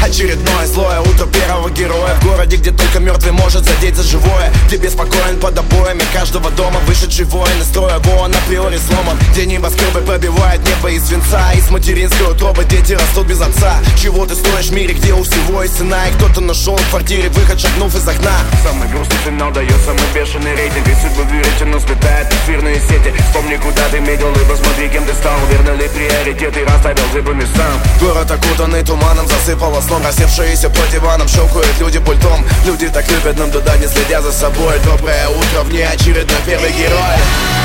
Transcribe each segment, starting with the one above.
Очередное злое утро первого героя в городе, где только мертвый может задеть за живое. Где беспокоен под обоями каждого дома вышедший воин из строя, вон априори сломан. Где небоскребы пробивают небо из свинца, из материнской утробы дети растут без отца. Чего ты стоишь в мире, где у всего есть цена, и кто-то нашел в квартире выход, шагнув из окна. Самый грустный финал дает самый бешеный рейтинг. И судьбу верите, но сметает эфирные сети. Вспомни, куда ты медил, и посмотри, кем ты стал. Верно ли приоритеты, расставил ты по местам. Город окутанный туманом, засыпало сном. Рассевшиеся по диванам, щелкают люди пультом. Люди так любят нам туда, не следя за собой. Доброе утро, в ней очередной первый герой.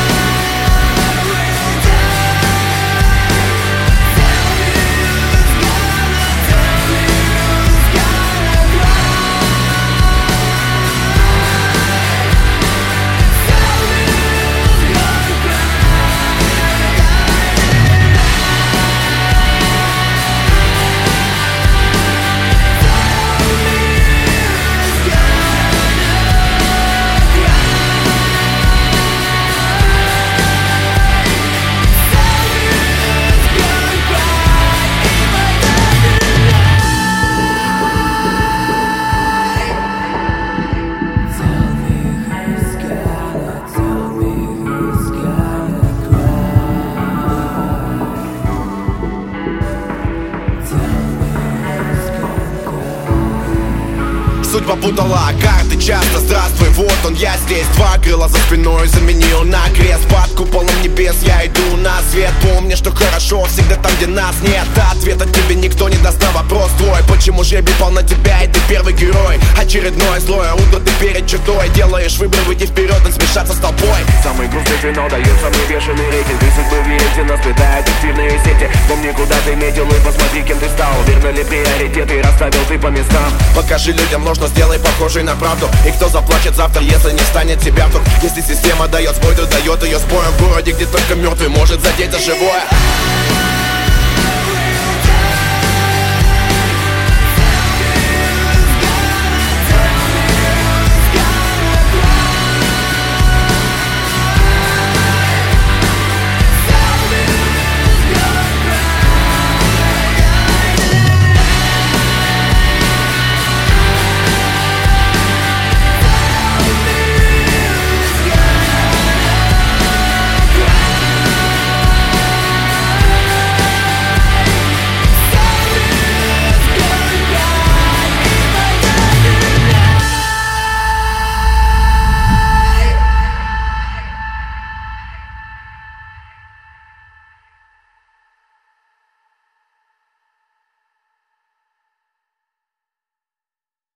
Судьба путала карты часто, здравствуй, вот он, я здесь. Два крыла за спиной заменил на крест. Под куполом небес я иду на свет. Помни, что хорошо всегда там, где нас нет. Ответа тебе никто не даст на вопрос твой. Почему жребий пал на тебя, и ты первый герой? Очередное злое утро, ты перед чертой. Делаешь выбор, выйти вперед и смешаться с толпой. Самый грустный финал дает самый бешеный рейтинг. И судьбу верите, но сплетает эфирные сети. Помни, куда ты метил, и посмотри, кем ты стал. Верно ли приоритеты, расставил ты по местам. Покажи людям ложно, сделай похожей на правду. И кто заплачет завтра, если не станет тебя вдруг? Если система дает сбой, то дает ее с боем. В городе, где только мертвый может задеть за живое.